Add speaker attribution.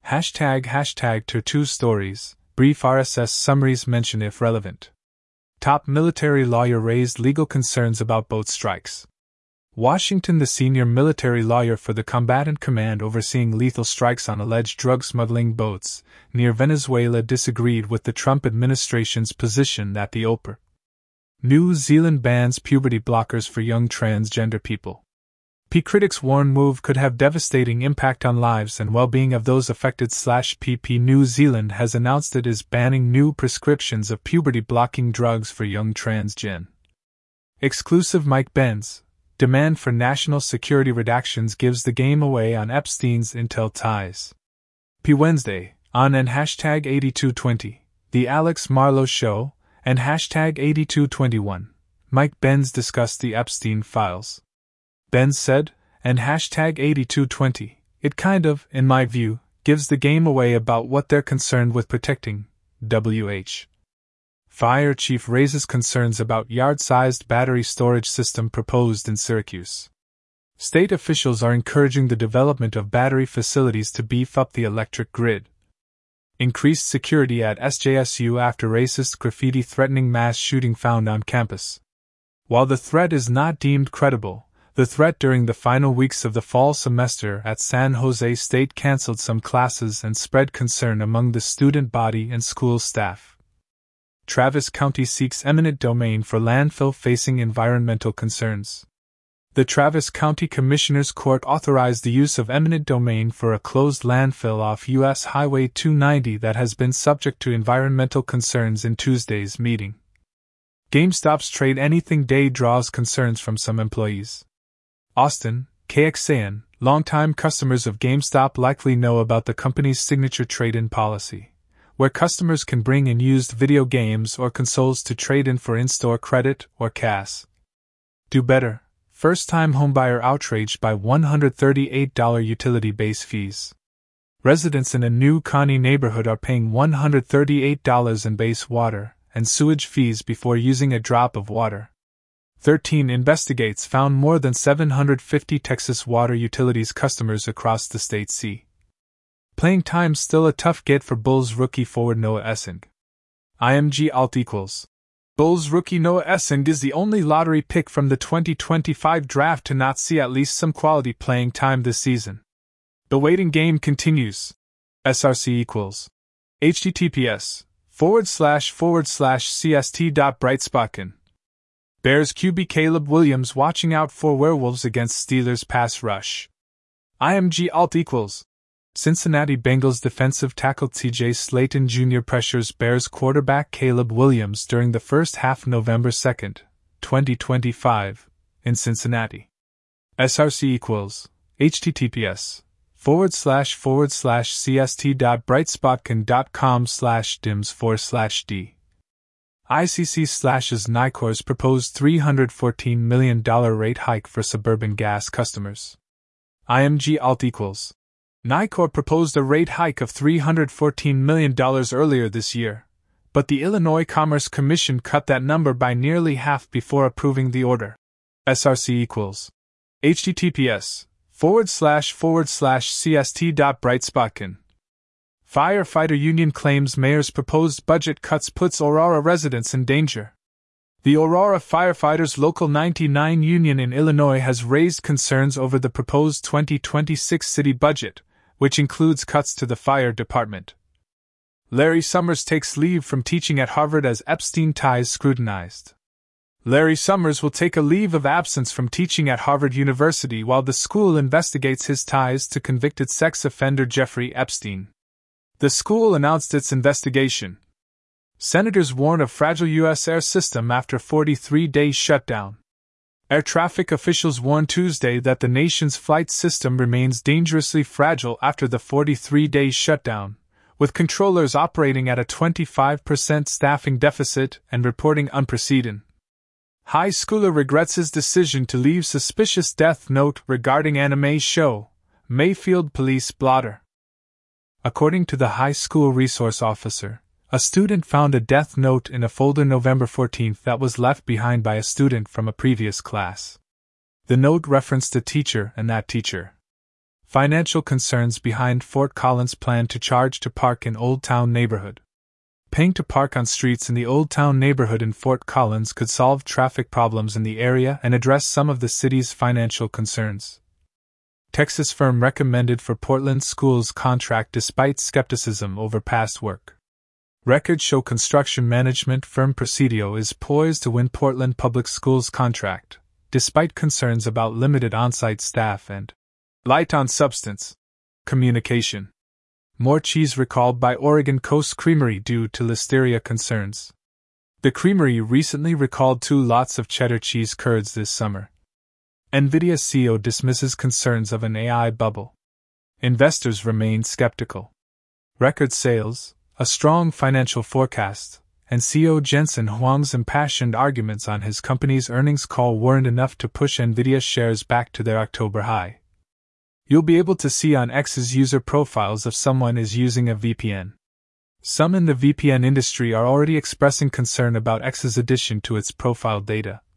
Speaker 1: Hashtag Tier 2 stories, brief RSS summaries mention if relevant. Top military lawyer raised legal concerns about boat strikes. Washington. The senior military lawyer for the combatant command overseeing lethal strikes on alleged drug smuggling boats near Venezuela disagreed with the Trump administration's position that the New Zealand bans puberty blockers for young transgender people. Critics warn move could have devastating impact on lives and well-being of those affected. PP New Zealand has announced it is banning new prescriptions of puberty-blocking drugs for young transgen. Exclusive Mike Benz. Demand for national security redactions gives the game away on Epstein's Intel ties. Wednesday, on and #8220, The Alex Marlow Show, and #8221, Mike Benz discussed the Epstein files. Benz said, and #8220, it kind of, in my view, gives the game away about what they're concerned with protecting. WH. Fire chief raises concerns about yard-sized battery storage system proposed in Syracuse. State officials are encouraging the development of battery facilities to beef up the electric grid. Increased security at SJSU after racist graffiti threatening mass shooting found on campus. While the threat is not deemed credible, the threat during the final weeks of the fall semester at San Jose State canceled some classes and spread concern among the student body and school staff. Travis County seeks eminent domain for landfill facing environmental concerns. The Travis County Commissioners Court authorized the use of eminent domain for a closed landfill off U.S. Highway 290 that has been subject to environmental concerns in Tuesday's meeting. GameStop's Trade Anything Day draws concerns from some employees. Austin, KXAN, longtime customers of GameStop likely know about the company's signature trade-in policy, where customers can bring in used video games or consoles to trade in for in-store credit or cash. Do better. First-time homebuyer outraged by $138 utility base fees. Residents in a New Connie neighborhood are paying $138 in base water and sewage fees before using a drop of water. 13 Investigates found more than 750 Texas water utilities customers across the state see. Playing time still a tough get for Bulls rookie forward Noah Essing. IMG alt equals. Bulls rookie Noah Essing is the only lottery pick from the 2025 draft to not see at least some quality playing time this season. The waiting game continues. SRC equals. https://cst.brightspotkin. Bears QB Caleb Williams watching out for werewolves against Steelers pass rush. IMG alt equals. Cincinnati Bengals defensive tackle TJ Slayton Jr. pressures Bears quarterback Caleb Williams during the first half November 2, 2025, in Cincinnati. SRC equals https://cst.brightspotkin.com/dims/d. ICC slashes Nicor's proposed $314 million rate hike for suburban gas customers. IMG alt equals. Nicor proposed a rate hike of $314 million earlier this year, but the Illinois Commerce Commission cut that number by nearly half before approving the order. SRC equals. https://cst.brightspotkin. Firefighter union claims mayor's proposed budget cuts puts Aurora residents in danger. The Aurora Firefighters Local 99 union in Illinois has raised concerns over the proposed 2026 city budget, which includes cuts to the fire department. Larry Summers takes leave from teaching at Harvard as Epstein ties scrutinized. Larry Summers will take a leave of absence from teaching at Harvard University while the school investigates his ties to convicted sex offender Jeffrey Epstein. The school announced its investigation. Senators warn of fragile U.S. air system after 43-day shutdown. Air traffic officials warned Tuesday that the nation's flight system remains dangerously fragile after the 43-day shutdown, with controllers operating at a 25% staffing deficit and reporting unprecedented. High schooler regrets his decision to leave suspicious death note regarding anime show, Mayfield police blotter. According to the high school resource officer, a student found a death note in a folder November 14 that was left behind by a student from a previous class. The note referenced a teacher and that teacher. Financial concerns behind Fort Collins' plan to charge to park in Old Town neighborhood. Paying to park on streets in the Old Town neighborhood in Fort Collins could solve traffic problems in the area and address some of the city's financial concerns. Texas firm recommended for Portland schools contract despite skepticism over past work. Records show construction management firm Presidio is poised to win Portland Public Schools contract, despite concerns about limited on-site staff and light on substance communication. More cheese recalled by Oregon Coast Creamery due to listeria concerns. The creamery recently recalled 2 lots of cheddar cheese curds this summer. NVIDIA CEO dismisses concerns of an AI bubble. Investors remain skeptical. Record sales, a strong financial forecast, and CEO Jensen Huang's impassioned arguments on his company's earnings call weren't enough to push NVIDIA shares back to their October high. You'll be able to see on X's user profiles if someone is using a VPN. Some in the VPN industry are already expressing concern about X's addition to its profile data.